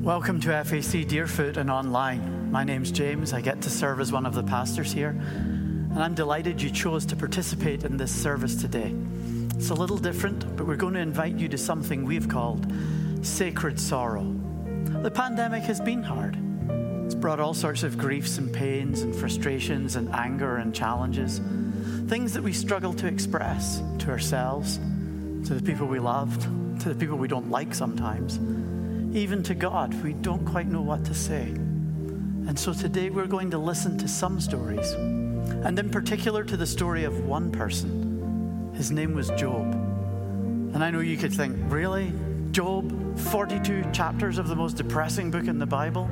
Welcome to FAC Deerfoot and online. My name's James. I get to serve as one of the pastors here, and I'm delighted you chose to participate in this service today. It's a little different, but we're going to invite you to something we've called Sacred Sorrow. The pandemic has been hard. It's brought all sorts of griefs and pains and frustrations and anger and challenges, things that we struggle to express to ourselves, to the people we loved, to the people we don't like sometimes. Even to God, we don't quite know what to say. And so today we're going to listen to some stories, and in particular to the story of one person. His name was Job. And I know you could think, really? Job? 42 chapters of the most depressing book in the Bible?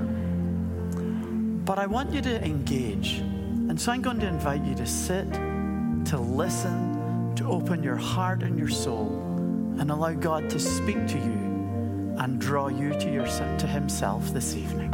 But I want you to engage. And so I'm going to invite you to sit, to listen, to open your heart and your soul, and allow God to speak to you and draw you to himself this evening.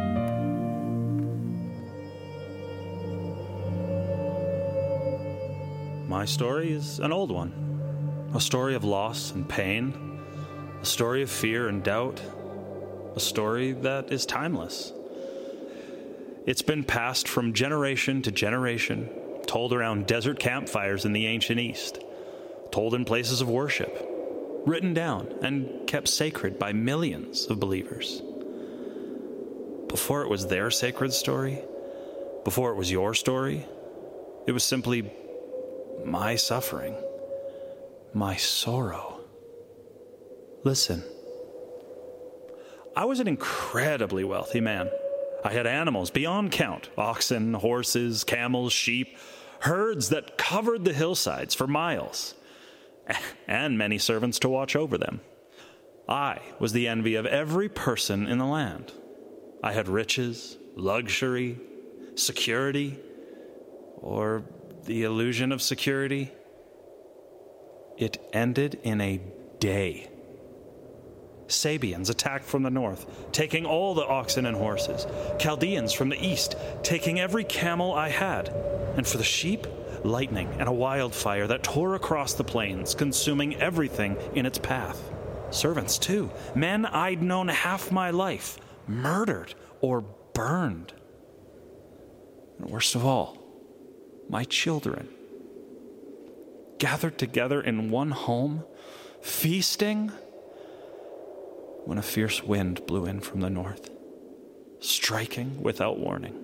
My story is an old one. A story of loss and pain. A story of fear and doubt. A story that is timeless. It's been passed from generation to generation, told around desert campfires in the ancient East, told in places of worship, written down and kept sacred by millions of believers. Before it was their sacred story, before it was your story, it was simply my suffering, my sorrow. Listen, I was an incredibly wealthy man. I had animals beyond count, oxen, horses, camels, sheep, herds that covered the hillsides for miles, and many servants to watch over them. I was the envy of every person in the land. I had riches, luxury, security, or the illusion of security. It ended in a day. Sabians attacked from the north, taking all the oxen and horses. Chaldeans from the east, taking every camel I had. And for the sheep, lightning and a wildfire that tore across the plains, consuming everything in its path. Servants, too, men I'd known half my life, murdered or burned. And worst of all, my children, gathered together in one home, feasting, when a fierce wind blew in from the north, striking without warning.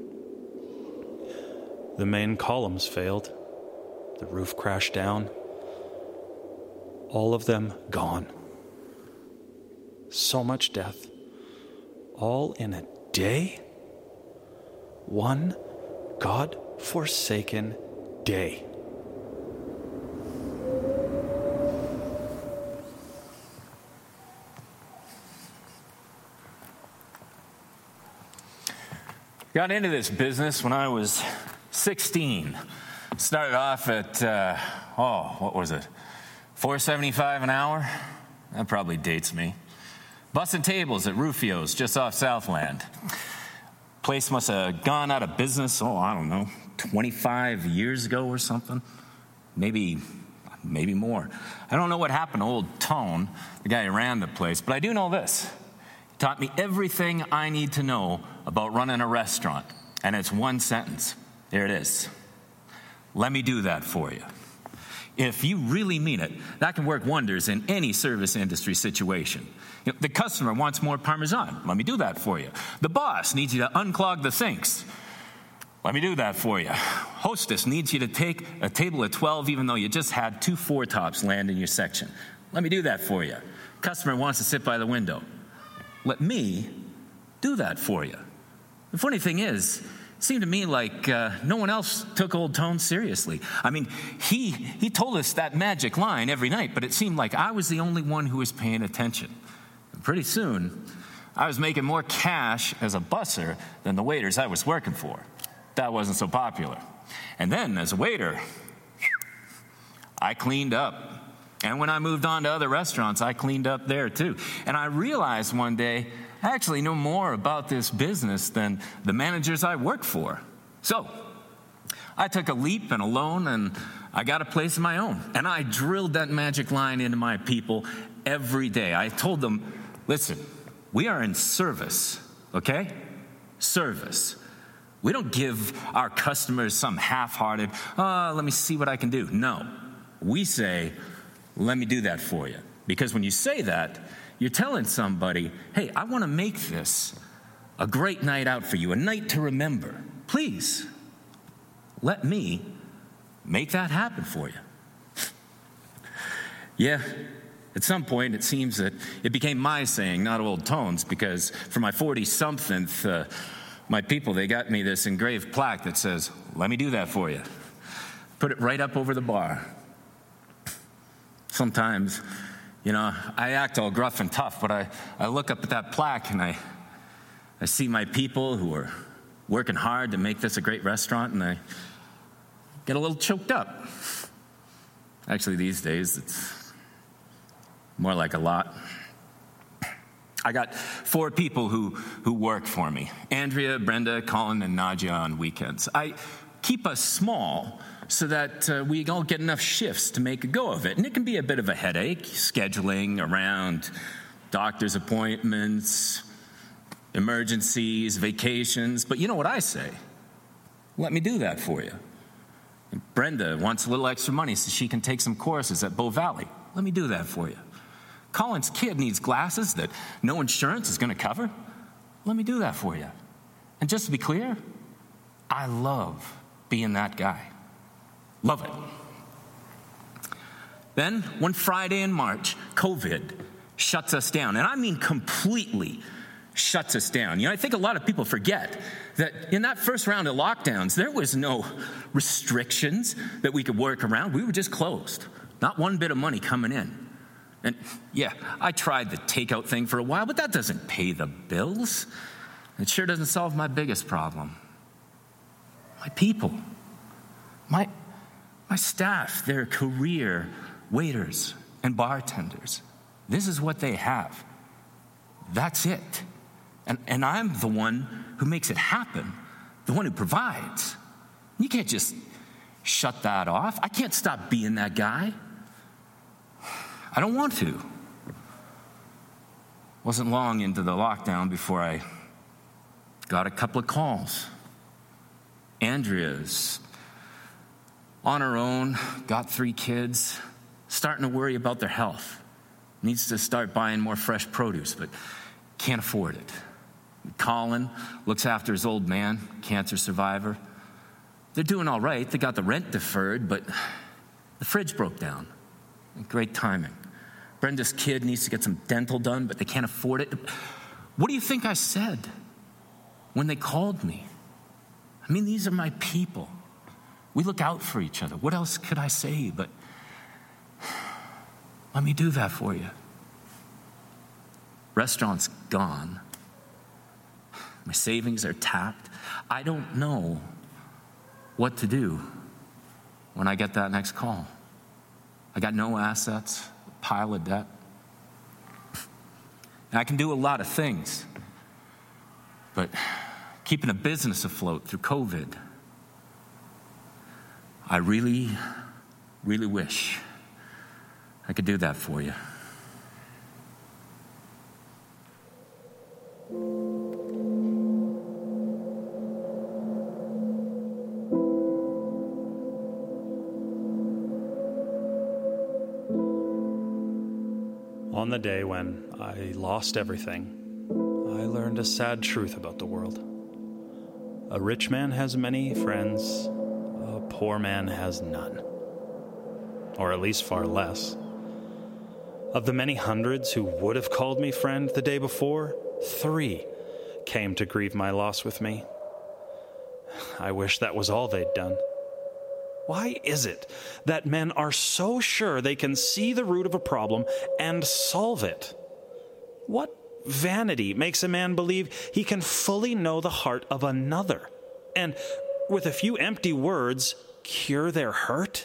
The main columns failed. The roof crashed down. All of them gone. So much death. All in a day? One God-forsaken day. Got into this business when I was 16. Started off at, what was it? $4.75 an hour? That probably dates me. Bussing tables at Rufio's just off Southland. Place must have gone out of business, I don't know, 25 years ago or something. Maybe more. I don't know what happened to old Tone, the guy who ran the place, but I do know this. He taught me everything I need to know about running a restaurant. And it's one sentence. There it is. Let me do that for you. If you really mean it, that can work wonders in any service industry situation. The customer wants more Parmesan. Let me do that for you. The boss needs you to unclog the sinks. Let me do that for you. Hostess needs you to take a table of 12 even though you just had 2 4-tops land in your section. Let me do that for you. Customer wants to sit by the window. Let me do that for you. The funny thing is, it seemed to me like no one else took old Tone seriously. I mean, he told us that magic line every night, but it seemed like I was the only one who was paying attention. And pretty soon, I was making more cash as a busser than the waiters I was working for. That wasn't so popular. And then, as a waiter, I cleaned up. And when I moved on to other restaurants, I cleaned up there too. And I realized one day, I actually know more about this business than the managers I work for. So, I took a leap and a loan, and I got a place of my own. And I drilled that magic line into my people every day. I told them, listen, We are in service, okay? Service. We don't give our customers some half-hearted, let me see what I can do. No. We say, let me do that for you. Because when you say that, you're telling somebody, hey, I want to make this a great night out for you, a night to remember. Please, let me make that happen for you. Yeah, at some point it seems that it became my saying, not Old Tone's, because for my 40-something, my people, they got me this engraved plaque that says, let me do that for you. Put it right up over the bar. Sometimes, I act all gruff and tough, but I look up at that plaque and I see my people who are working hard to make this a great restaurant, and I get a little choked up. Actually, these days, it's more like a lot. I got 4 people who work for me: Andrea, Brenda, Colin, and Nadia on weekends. I keep us small so that we all get enough shifts to make a go of it. And it can be a bit of a headache, scheduling around doctor's appointments, emergencies, vacations. But you know what I say? Let me do that for you. And Brenda wants a little extra money so she can take some courses at Bow Valley. Let me do that for you. Colin's kid needs glasses that no insurance is going to cover. Let me do that for you. And just to be clear, I love being that guy. Love it. Then, one Friday in March, COVID shuts us down. And I mean completely shuts us down. I think a lot of people forget that in that first round of lockdowns, there was no restrictions that we could work around. We were just closed. Not one bit of money coming in. And yeah, I tried the takeout thing for a while, but that doesn't pay the bills. It sure doesn't solve my biggest problem. My people. My staff, they're career waiters and bartenders. This is what they have. That's it. And I'm the one who makes it happen, the one who provides. You can't just shut that off. I can't stop being that guy. I don't want to. Wasn't long into the lockdown before I got a couple of calls. Andrea's on her own, got 3 kids, starting to worry about their health. Needs to start buying more fresh produce, but can't afford it. Colin looks after his old man, cancer survivor. They're doing all right. They got the rent deferred, but the fridge broke down. Great timing. Brenda's kid needs to get some dental done, but they can't afford it. What do you think I said when they called me? I mean, these are my people. We look out for each other. What else could I say but, let me do that for you? Restaurant's gone. My savings are tapped. I don't know what to do when I get that next call. I got no assets, a pile of debt. And I can do a lot of things, but keeping a business afloat through COVID, I really, really wish I could do that for you. On the day when I lost everything, I learned a sad truth about the world. A rich man has many friends, a poor man has none. Or at least far less. Of the many hundreds who would have called me friend the day before, 3 came to grieve my loss with me. I wish that was all they'd done. Why is it that men are so sure they can see the root of a problem and solve it? What vanity makes a man believe he can fully know the heart of another and, with a few empty words, cure their hurt?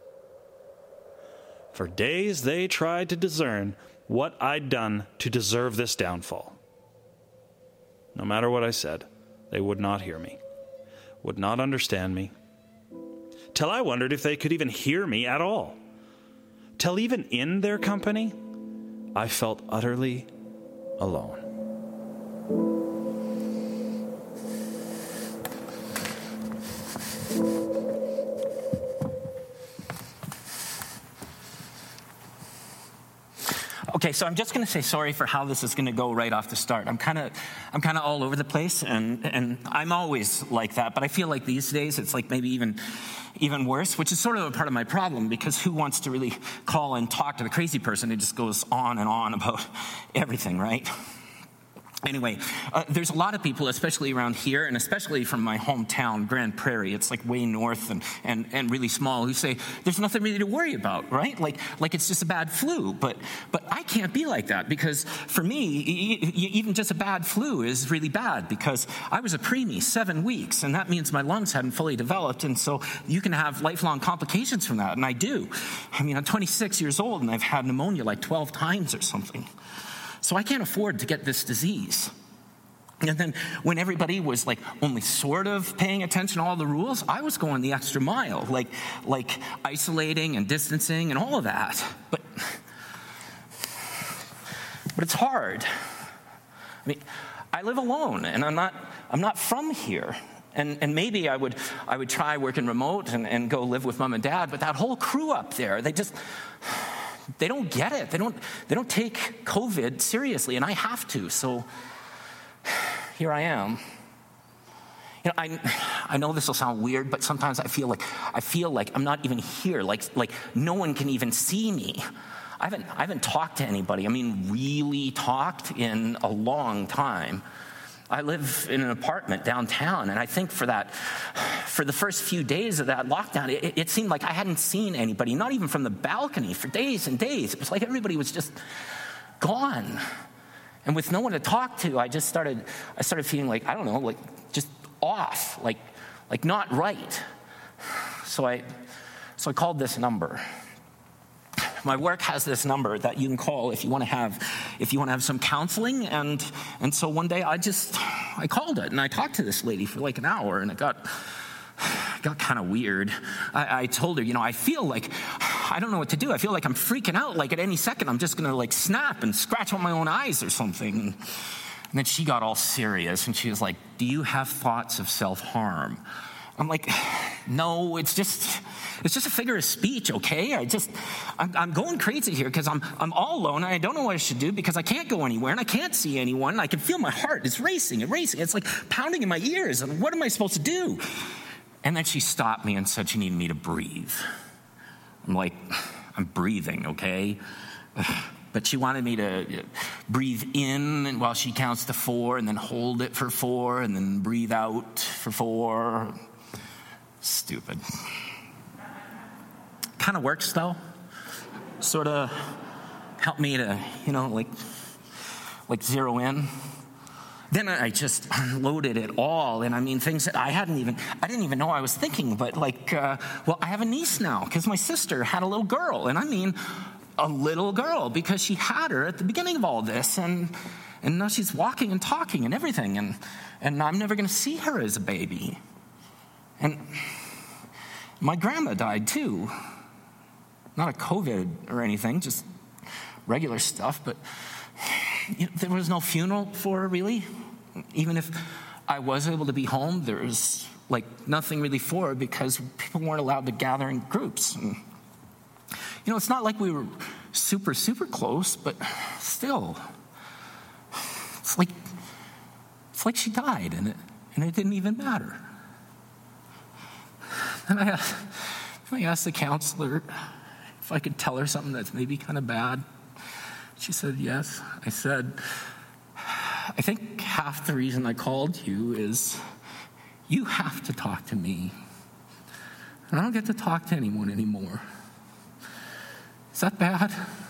For days they tried to discern what I'd done to deserve this downfall. No matter what I said, they would not hear me, would not understand me, till I wondered if they could even hear me at all. Till even in their company, I felt utterly alone. Okay, so I'm just going to say sorry for how this is going to go right off the start. I'm kind of all over the place, and I'm always like that. But I feel like these days it's like maybe even worse, which is sort of a part of my problem, because who wants to really call and talk to the crazy person who just goes on and on about everything, right? Anyway, there's a lot of people, especially around here, and especially from my hometown, Grand Prairie. It's like way north and really small, who say there's nothing really to worry about, right? Like it's just a bad flu. But I can't be like that, because for me, even just a bad flu is really bad, because I was a preemie 7 weeks, and that means my lungs hadn't fully developed, and so you can have lifelong complications from that, and I do. I mean, I'm 26 years old, and I've had pneumonia like 12 times or something. So I can't afford to get this disease. And then when everybody was like only sort of paying attention to all the rules, I was going the extra mile, like isolating and distancing and all of that. But it's hard. I mean, I live alone, and I'm not from here. And maybe I would try working remote and go live with mom and dad, but that whole crew up there, they don't get it. They don't take COVID seriously, and I have to. So here I am. You know, I know this will sound weird, but sometimes I feel like I'm not even here. Like no one can even see me. I haven't talked to anybody. I mean, really talked in a long time. I live in an apartment downtown, and I think for the first few days of that lockdown, it seemed like I hadn't seen anybody, not even from the balcony, for days and days. It was like everybody was just gone. And with no one to talk to, I started feeling like, I don't know, like just off, like not right. So I called this number. My work has this number that you can call if you want to have some counseling, and so one day I called it, and I talked to this lady for like an hour, and it got kind of weird. I told her, you know, I feel like I don't know what to do. I feel like I'm freaking out. Like at any second, I'm just going to like snap and scratch out my own eyes or something. And then she got all serious, and she was like, "Do you have thoughts of self-harm?" I'm like, "No, it's just a figure of speech, okay? I'm going crazy here because I'm all alone, and I don't know what I should do because I can't go anywhere, and I can't see anyone, and I can feel my heart. It's racing. It's like pounding in my ears, and what am I supposed to do?" And then she stopped me and said she needed me to breathe. I'm like, "I'm breathing, okay?" But she wanted me to breathe in while she counts to 4, and then hold it for 4, and then breathe out for 4. Stupid. Kind of works though. Sort of helped me to, you know, like zero in. Then I just unloaded it all, and I mean things that I didn't even know I was thinking. But well, I have a niece now because my sister had a little girl, and I mean a little girl, because she had her at the beginning of all this, and now she's walking and talking and everything, and I'm never going to see her as a baby. And my grandma died too. Not of COVID or anything, just regular stuff, but you know, there was no funeral for her, really. Even if I was able to be home, there was like nothing really for her because people weren't allowed to gather in groups. And, you know, it's not like we were super, super close, but still, it's like she died, and it didn't even matter. And I asked the counselor if I could tell her something that's maybe kind of bad. She said yes. I said, "I think half the reason I called you is you have to talk to me. And I don't get to talk to anyone anymore. Is that bad?"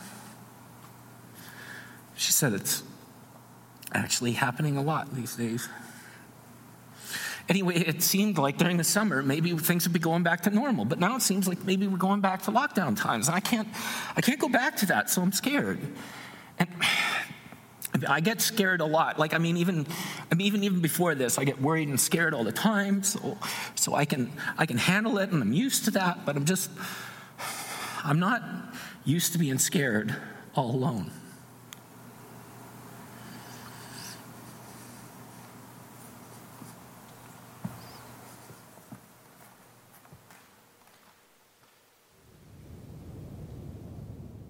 She said it's actually happening a lot these days. Anyway, it seemed like during the summer, maybe things would be going back to normal. But now it seems like maybe we're going back to lockdown times. And I can't go back to that, so I'm scared. And I get scared a lot. Like, even before this, I get worried and scared all the time. So I can handle it, and I'm used to that. But I'm not used to being scared all alone.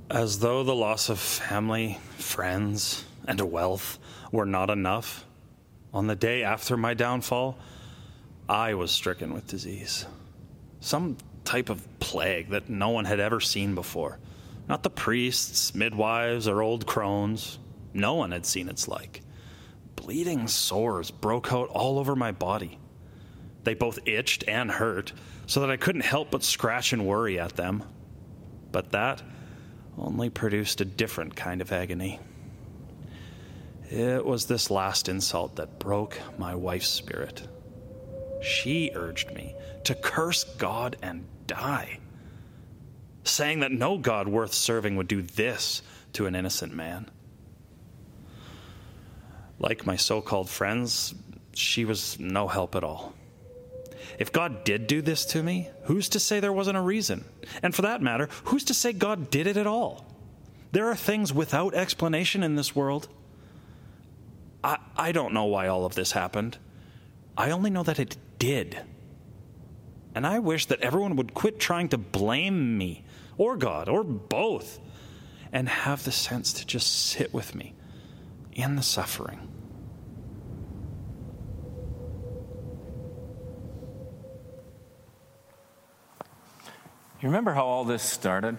As though the loss of family, friends, and wealth were not enough, on the day after my downfall, I was stricken with disease. Some type of plague that no one had ever seen before. Not the priests, midwives, or old crones. No one had seen its like. Bleeding sores broke out all over my body. They both itched and hurt, so that I couldn't help but scratch and worry at them. But that only produced a different kind of agony. It was this last insult that broke my wife's spirit. She urged me to curse God and die, saying that no God worth serving would do this to an innocent man. Like my so-called friends, she was no help at all. If God did do this to me, who's to say there wasn't a reason? And for that matter, who's to say God did it at all? There are things without explanation in this world. I don't know why all of this happened. I only know that it did. And I wish that everyone would quit trying to blame me, or God, or both, and have the sense to just sit with me in the suffering. You remember how all this started?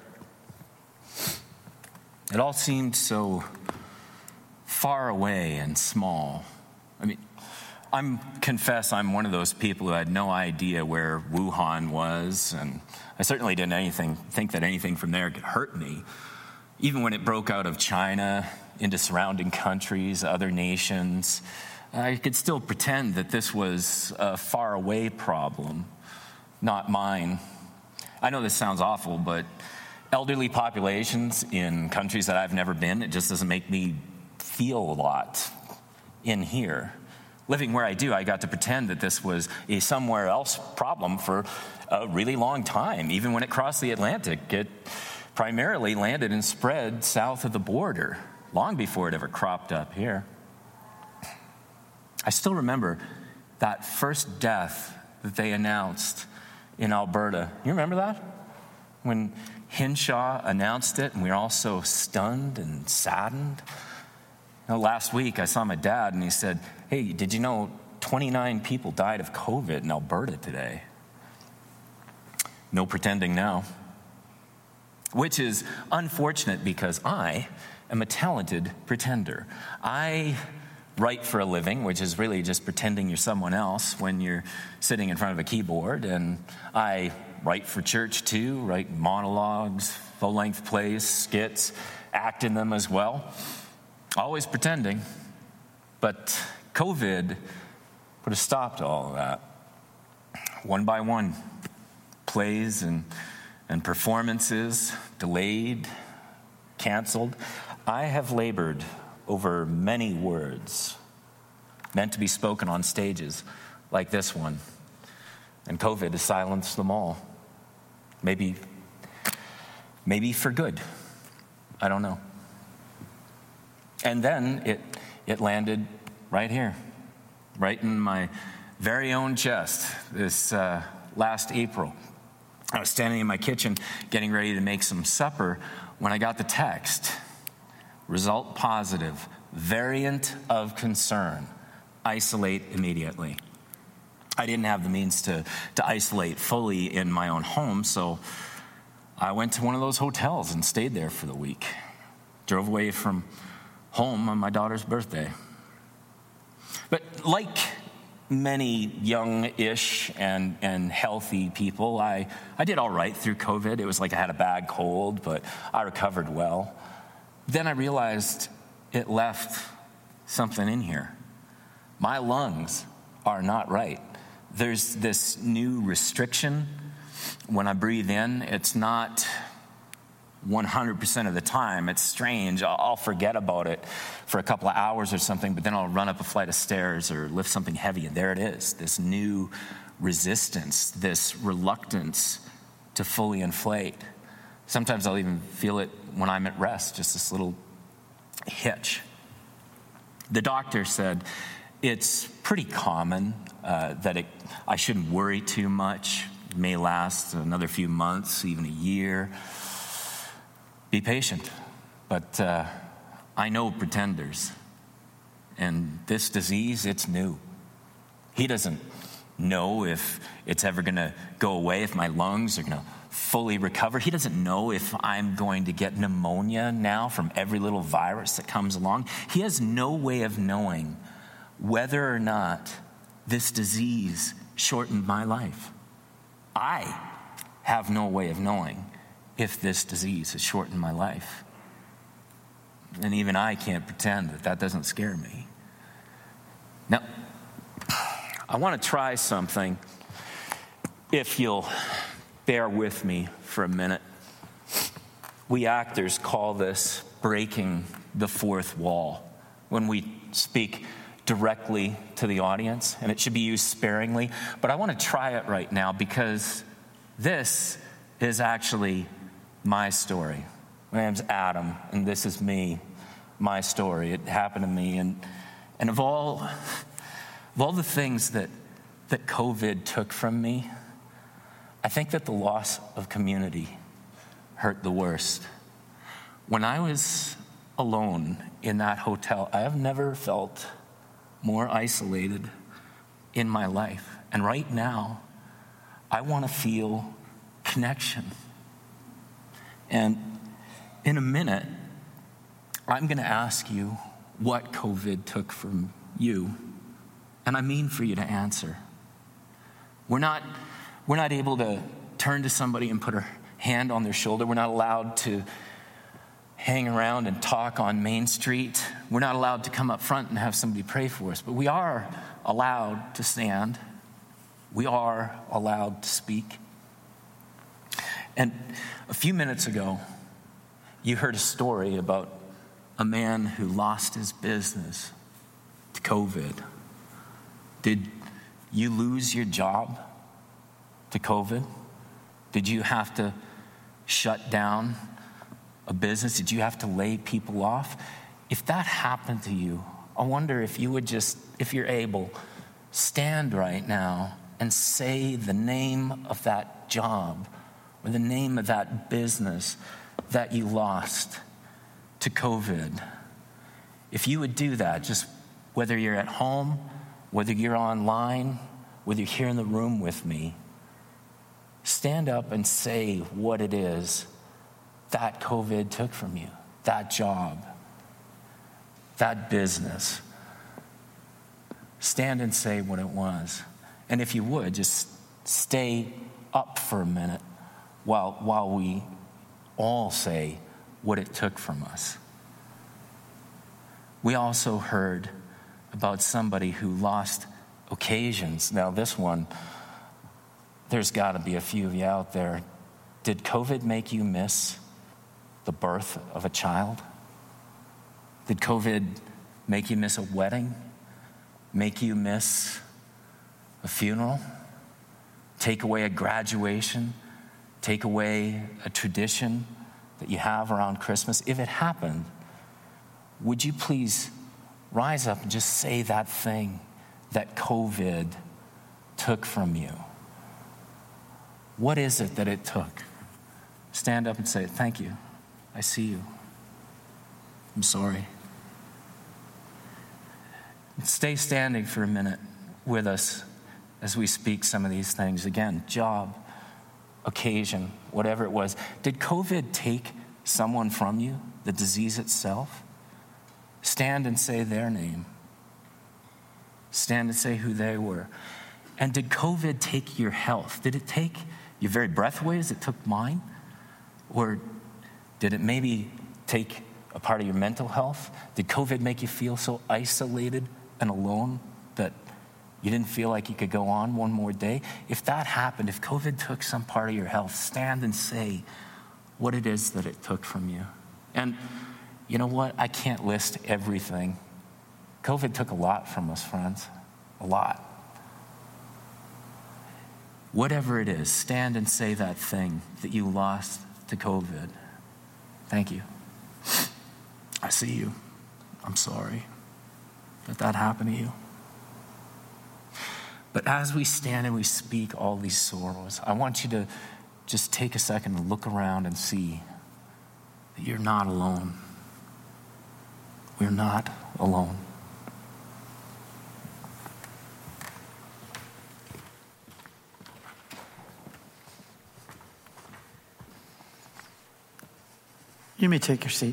It all seemed so far away and small. I mean, confess I'm one of those people who had no idea where Wuhan was, and I certainly didn't think that anything from there could hurt me. Even when it broke out of China into surrounding countries, other nations, I could still pretend that this was a faraway problem, not mine. I know this sounds awful, but elderly populations in countries that I've never been, it just doesn't make me feel a lot in here. Living where I do, I got to pretend that this was a somewhere else problem for a really long time. Even when it crossed the Atlantic, it primarily landed and spread south of the border, long before it ever cropped up here. I still remember that first death that they announced in Alberta. You remember that? When Hinshaw announced it, and we were all so stunned and saddened. Last week, I saw my dad, and he said, "Hey, did you know 29 people died of COVID in Alberta today?" No pretending now. Which is unfortunate because I am a talented pretender. I write for a living, which is really just pretending you're someone else when you're sitting in front of a keyboard. And I write for church too, write monologues, full-length plays, skits, act in them as well. Always pretending. But COVID put a stop to all of that. One by one, plays and performances delayed, canceled. I have labored over many words meant to be spoken on stages like this one, and COVID has silenced them all. Maybe for good. I don't know. And then it landed right here, right in my very own chest this last April. I was standing in my kitchen getting ready to make some supper when I got the text. Result positive. Variant of concern. Isolate immediately. I didn't have the means to isolate fully in my own home, so I went to one of those hotels and stayed there for the week. Drove away from home on my daughter's birthday. But like many young-ish and healthy people, I did all right through COVID. It was like I had a bad cold, but I recovered well. Then I realized it left something in here. My lungs are not right. There's this new restriction. When I breathe in, it's not 100% of the time. It's strange. I'll forget about it for a couple of hours or something, but then I'll run up a flight of stairs or lift something heavy, and there it is, this new resistance, this reluctance to fully inflate. Sometimes I'll even feel it when I'm at rest, just this little hitch. The doctor said it's pretty common that I shouldn't worry too much. It may last another few months, even a year. Be patient, but I know pretenders. And this disease, it's new. He doesn't know if it's ever going to go away, if my lungs are going to fully recover. He doesn't know if I'm going to get pneumonia now from every little virus that comes along. He has no way of knowing whether or not this disease shortened my life. I have no way of knowing if this disease has shortened my life. And even I can't pretend that that doesn't scare me. Now, I want to try something, if you'll bear with me for a minute. We actors call this breaking the fourth wall when we speak directly to the audience, and it should be used sparingly. But I want to try it right now because this is actually my story. My name's Adam, and this is me, my story. It happened to me, and of all the things that COVID took from me, I think that the loss of community hurt the worst. When I was alone in that hotel, I have never felt more isolated in my life. And right now, I want to feel connection. And in a minute, I'm going to ask you what COVID took from you. And I mean for you to answer. We're not able to turn to somebody and put our hand on their shoulder. We're not allowed to hang around and talk on Main Street. We're not allowed to come up front and have somebody pray for us. But we are allowed to stand. We are allowed to speak. And a few minutes ago, you heard a story about a man who lost his business to COVID. Did you lose your job to COVID? Did you have to shut down a business? Did you have to lay people off? If that happened to you, I wonder if you would just, if you're able, stand right now and say the name of that job or the name of that business that you lost to COVID. If you would do that, just whether you're at home, whether you're online, whether you're here in the room with me, stand up and say what it is that COVID took from you, that job, that business. Stand and say what it was. And if you would, just stay up for a minute while we all say what it took from us. We also heard about somebody who lost occasions. Now this one, there's got to be a few of you out there. Did COVID make you miss the birth of a child? Did COVID make you miss a wedding? Make you miss a funeral? Take away a graduation? Take away a tradition that you have around Christmas? If it happened, would you please rise up and just say that thing that COVID took from you? What is it that it took? Stand up and say, thank you. I see you. I'm sorry. Stay standing for a minute with us as we speak some of these things. Again, job, occasion, whatever it was. Did COVID take someone from you, the disease itself? Stand and say their name. Stand and say who they were. And did COVID take your health? Did it take your very breath away as it took mine? Or did it maybe take a part of your mental health? Did COVID make you feel so isolated and alone that you didn't feel like you could go on one more day? If that happened, if COVID took some part of your health, stand and say what it is that it took from you. And you know what? I can't list everything. COVID took a lot from us, friends. A lot. Whatever it is, stand and say that thing that you lost to COVID. Thank you. I see you. I'm sorry that happened to you. But as we stand and we speak all these sorrows, I want you to just take a second and look around and see that you're not alone. We're not alone. You may take your seat.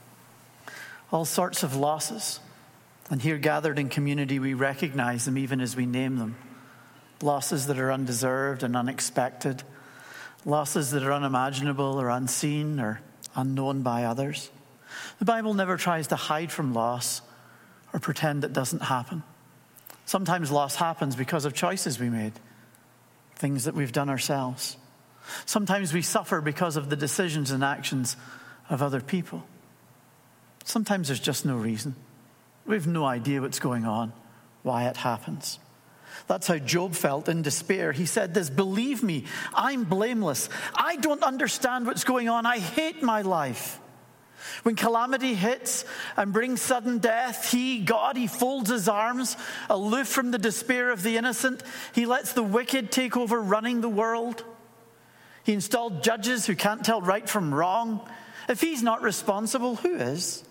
All sorts of losses. And here gathered in community, we recognize them even as we name them. Losses that are undeserved and unexpected. Losses that are unimaginable or unseen or unknown by others. The Bible never tries to hide from loss or pretend it doesn't happen. Sometimes loss happens because of choices we made, things that we've done ourselves. Sometimes we suffer because of the decisions and actions of other people. Sometimes there's just no reason. We have no idea what's going on, why it happens. That's how Job felt in despair. He said this, "Believe me, I'm blameless. I don't understand what's going on. I hate my life." When calamity hits and brings sudden death, God, he folds his arms, aloof from the despair of the innocent. He lets the wicked take over running the world. He installed judges who can't tell right from wrong. If he's not responsible, who is?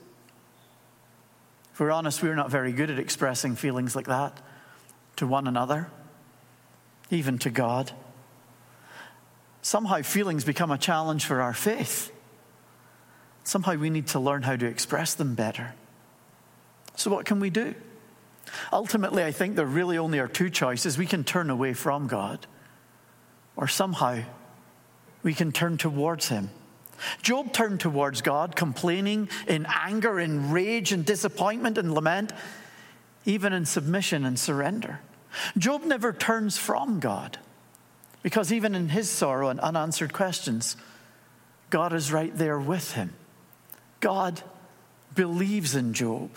If we're honest, we're not very good at expressing feelings like that to one another, even to God. Somehow feelings become a challenge for our faith. Somehow we need to learn how to express them better. So what can we do? Ultimately, I think there really only are two choices. We can turn away from God, or somehow we can turn towards him. Job turned towards God, complaining in anger, in rage, and disappointment and lament, even in submission and surrender. Job never turns from God, because even in his sorrow and unanswered questions, God is right there with him. God believes in Job,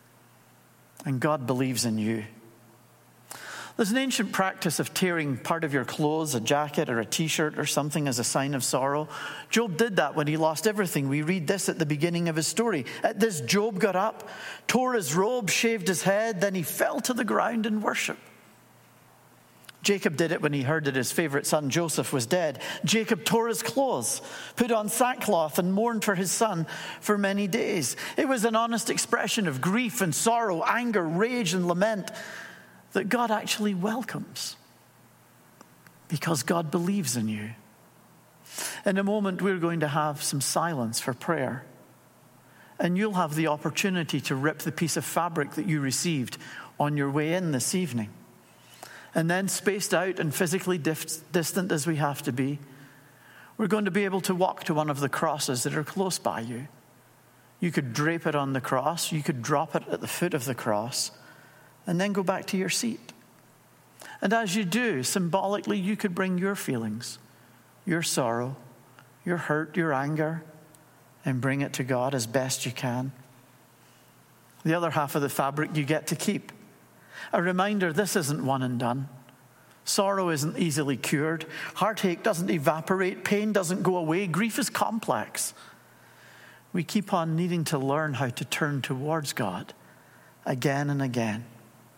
and God believes in you. There's an ancient practice of tearing part of your clothes, a jacket or a t-shirt or something, as a sign of sorrow. Job did that when he lost everything. We read this at the beginning of his story. At this, Job got up, tore his robe, shaved his head, then he fell to the ground in worship. Jacob did it when he heard that his favorite son Joseph was dead. Jacob tore his clothes, put on sackcloth, and mourned for his son for many days. It was an honest expression of grief and sorrow, anger, rage, and lament that God actually welcomes, because God believes in you. In a moment, we're going to have some silence for prayer, and you'll have the opportunity to rip the piece of fabric that you received on your way in this evening. And then, spaced out and physically distant as we have to be, we're going to be able to walk to one of the crosses that are close by you. You could drape it on the cross, you could drop it at the foot of the cross, and then go back to your seat. And as you do, symbolically, you could bring your feelings, your sorrow, your hurt, your anger, and bring it to God as best you can. The other half of the fabric you get to keep. A reminder, this isn't one and done. Sorrow isn't easily cured. Heartache doesn't evaporate. Pain doesn't go away. Grief is complex. We keep on needing to learn how to turn towards God again and again.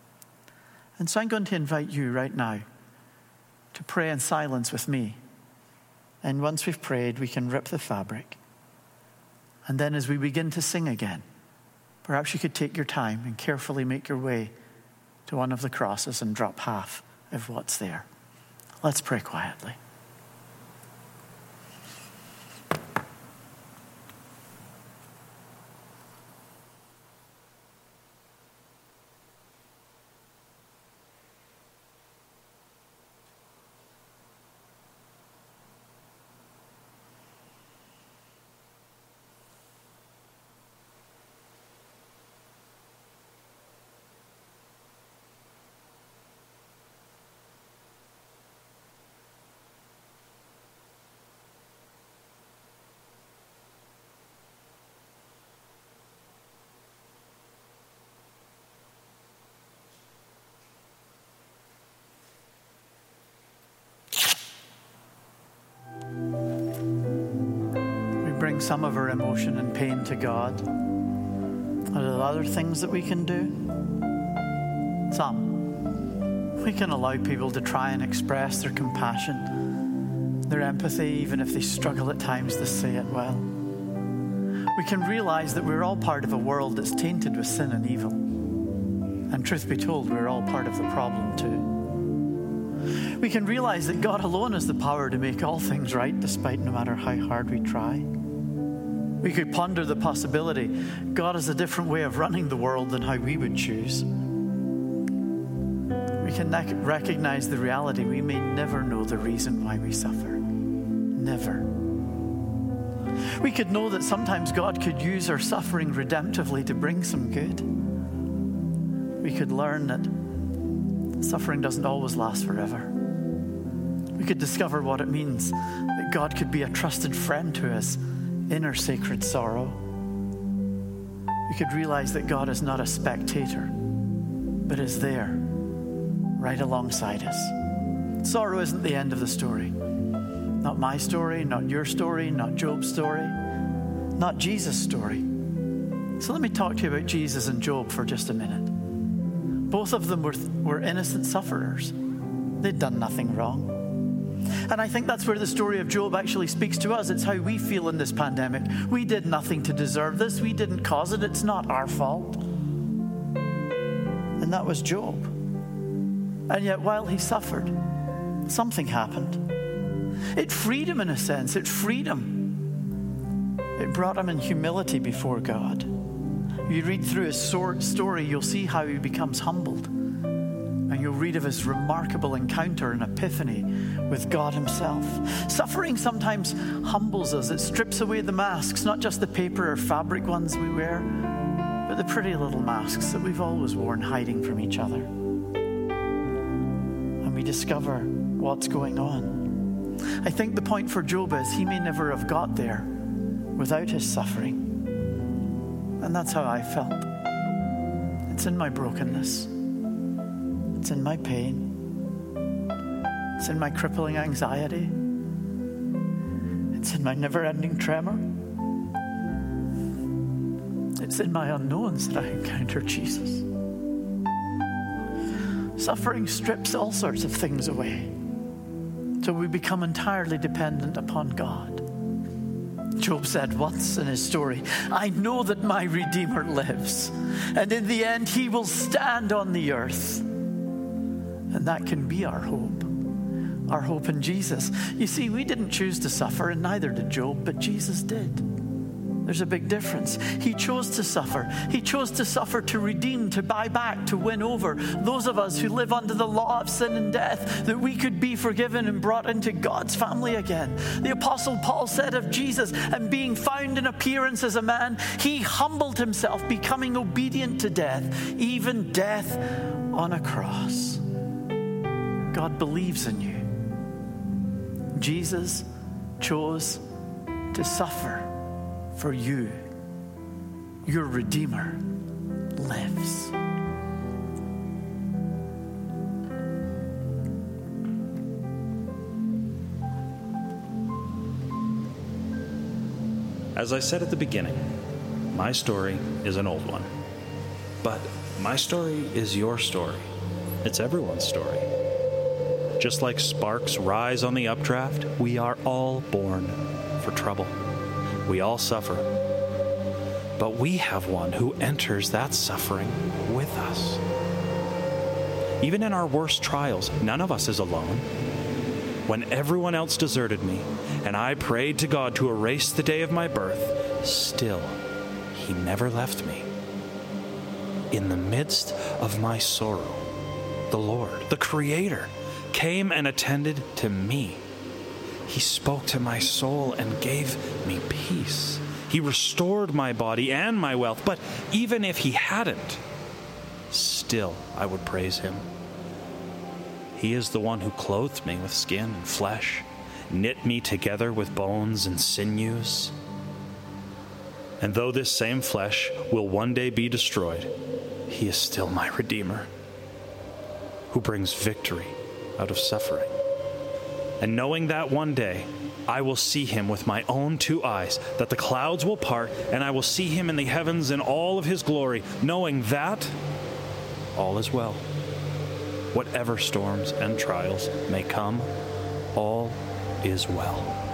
And so I'm going to invite you right now to pray in silence with me. And once we've prayed, we can rip the fabric. And then as we begin to sing again, perhaps you could take your time and carefully make your way to one of the crosses and drop half of what's there. Let's pray quietly. Bring some of our emotion and pain to God. Are there other things that we can do? Some. We can allow people to try and express their compassion, their empathy, even if they struggle at times to say it well. we can realize that we're all part of a world that's tainted with sin and evil. And truth be told, we're all part of the problem too. We can realize that God alone has the power to make all things right, despite no matter how hard we try. We could ponder the possibility God has a different way of running the world than how we would choose. We can recognize the reality we may never know the reason why we suffer. Never. We could know that sometimes God could use our suffering redemptively to bring some good. We could learn that suffering doesn't always last forever. We could discover what it means that God could be a trusted friend to us in our sacred sorrow. We could realize that God is not a spectator, but is there, right alongside us. Sorrow isn't the end of the story. Not my story, not your story, not Job's story, not Jesus' story. So let me talk to you about Jesus and Job for just a minute. Both of them were innocent sufferers. They'd done nothing wrong. And I think that's where the story of Job actually speaks to us. It's how we feel in this pandemic. We did nothing to deserve this. We didn't cause it. It's not our fault. And that was Job. And yet while he suffered, something happened. It freed him in a sense. It freed him. It brought him in humility before God. You read through his story, you'll see how he becomes humbled. And you'll read of his remarkable encounter and epiphany with God himself. Suffering sometimes humbles us. It strips away the masks, not just the paper or fabric ones we wear, but the pretty little masks that we've always worn hiding from each other. And we discover what's going on. I think the point for Job is he may never have got there without his suffering. And that's how I felt. It's in my brokenness. It's in my pain. It's in my crippling anxiety. It's in my never-ending tremor. It's in my unknowns that I encounter Jesus. Suffering strips all sorts of things away, so we become entirely dependent upon God. Job said once in his story, I know that my Redeemer lives, and in the end he will stand on the earth. And that can be our hope in Jesus. You see, we didn't choose to suffer, and neither did Job, but Jesus did. There's a big difference. He chose to suffer. He chose to suffer to redeem, to buy back, to win over those of us who live under the law of sin and death, that we could be forgiven and brought into God's family again. The Apostle Paul said of Jesus, and being found in appearance as a man, he humbled himself, becoming obedient to death, even death on a cross. God believes in you. Jesus chose to suffer for you. Your Redeemer lives. As I said at the beginning, my story is an old one. But my story is your story. It's everyone's story. Just like sparks rise on the updraft, we are all born for trouble. We all suffer. But we have one who enters that suffering with us. Even in our worst trials, none of us is alone. When everyone else deserted me, and I prayed to God to erase the day of my birth, still, He never left me. In the midst of my sorrow, the Lord, the Creator, came and attended to me. He spoke to my soul and gave me peace. He restored my body and my wealth, but even if He hadn't, still I would praise Him. He is the one who clothed me with skin and flesh, knit me together with bones and sinews. And though this same flesh will one day be destroyed, He is still my Redeemer, who brings victory out of suffering. And knowing that one day I will see Him with my own two eyes, that the clouds will part, and I will see Him in the heavens in all of His glory, knowing that all is well. Whatever storms and trials may come, all is well.